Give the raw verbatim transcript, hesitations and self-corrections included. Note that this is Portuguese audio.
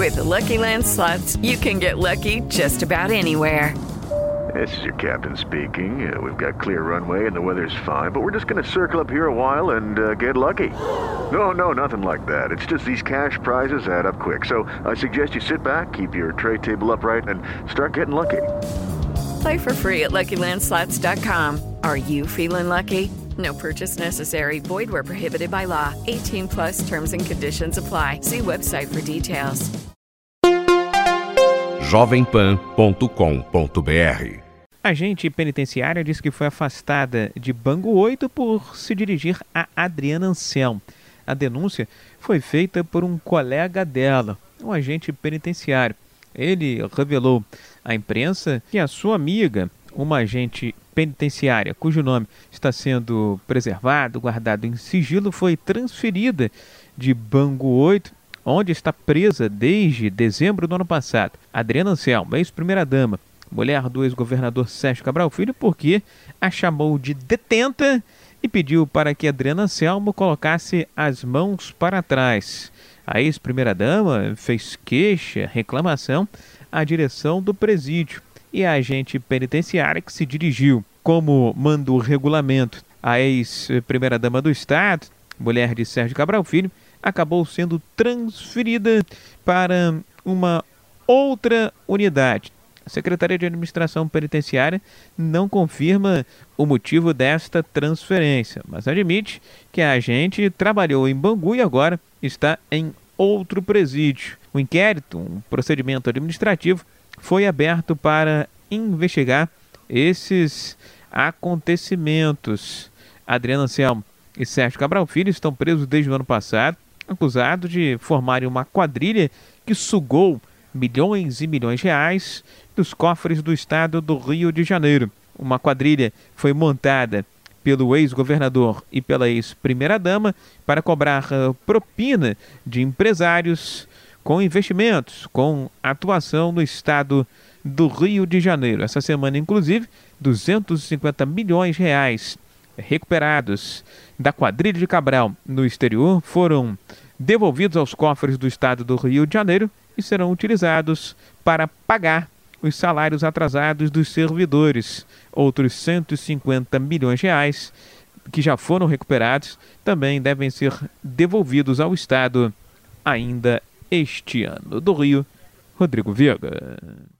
With the Lucky Land Slots, you can get lucky just about anywhere. This is your captain speaking. Uh, we've got clear runway and the weather's fine, but we're just going to circle up here a while and uh, get lucky. No, no, nothing like that. It's just these cash prizes add up quick. So I suggest you sit back, keep your tray table upright, and start getting lucky. Play for free at Lucky Land Slots dot com. Are you feeling lucky? No purchase necessary. Void where prohibited by law. eighteen plus terms and conditions apply. See website for details. jovem pan ponto com ponto b r. Agente penitenciária diz que foi afastada de Bangu oito por se dirigir a Adriana Anselmo. A denúncia foi feita por um colega dela, um agente penitenciário. Ele revelou à imprensa que a sua amiga, uma agente penitenciária cujo nome está sendo preservado, guardado em sigilo, foi transferida de Bangu oito, onde está presa desde dezembro do ano passado. Adriana Anselmo, ex-primeira-dama, mulher do ex-governador Sérgio Cabral Filho, porque a chamou de detenta e pediu para que Adriana Anselmo colocasse as mãos para trás. A ex-primeira-dama fez queixa, reclamação à direção do presídio e a agente penitenciária que se dirigiu, como manda o regulamento, a ex-primeira-dama do Estado, mulher de Sérgio Cabral Filho, acabou sendo transferida para uma outra unidade. A Secretaria de Administração Penitenciária não confirma o motivo desta transferência, mas admite que a agente trabalhou em Bangu e agora está em outro presídio. O inquérito, um procedimento administrativo, foi aberto para investigar esses acontecimentos. Adriana Anselmo e Sérgio Cabral Filho estão presos desde o ano passado, acusados de formarem uma quadrilha que sugou milhões e milhões de reais dos cofres do estado do Rio de Janeiro. Uma quadrilha foi montada pelo ex-governador e pela ex-primeira-dama para cobrar uh, propina de empresários com investimentos, com atuação no estado do Rio de Janeiro. Essa semana, inclusive, duzentos e cinquenta milhões de reais recuperados da quadrilha de Cabral no exterior foram devolvidos aos cofres do estado do Rio de Janeiro e serão utilizados para pagar os salários atrasados dos servidores. Outros cento e cinquenta milhões de reais que já foram recuperados também devem ser devolvidos ao Estado ainda este ano. Do Rio, Rodrigo Viega.